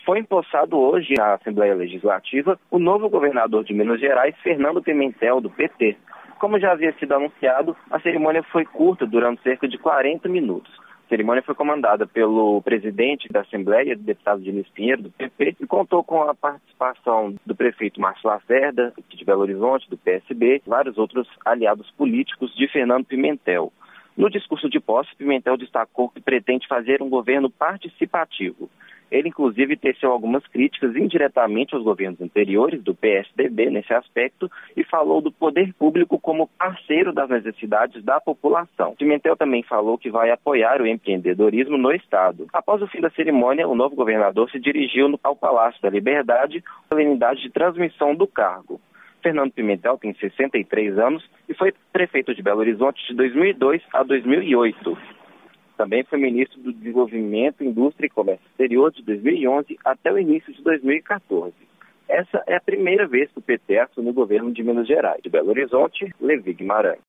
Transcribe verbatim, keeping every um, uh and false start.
Foi empossado hoje na Assembleia Legislativa o novo governador de Minas Gerais, Fernando Pimentel, do P T. Como já havia sido anunciado, a cerimônia foi curta, durando cerca de quarenta minutos. A cerimônia foi comandada pelo presidente da Assembleia, deputado Diniz Pinheiro, do P P, e contou com a participação do prefeito Márcio Lacerda, de Belo Horizonte, do P S B, e vários outros aliados políticos de Fernando Pimentel. No discurso de posse, Pimentel destacou que pretende fazer um governo participativo. Ele, inclusive, teceu algumas críticas indiretamente aos governos anteriores do P S D B nesse aspecto e falou do poder público como parceiro das necessidades da população. Pimentel também falou que vai apoiar o empreendedorismo no Estado. Após o fim da cerimônia, o novo governador se dirigiu ao Palácio da Liberdade, solenidade de transmissão do cargo. Fernando Pimentel tem sessenta e três anos e foi prefeito de Belo Horizonte de dois mil e dois a dois mil e oito. Também foi ministro do Desenvolvimento, Indústria e Comércio Exterior de dois mil e onze até o início de dois mil e quatorze. Essa é a primeira vez que o P T assume o governo de Minas Gerais. De Belo Horizonte, Levi Guimarães.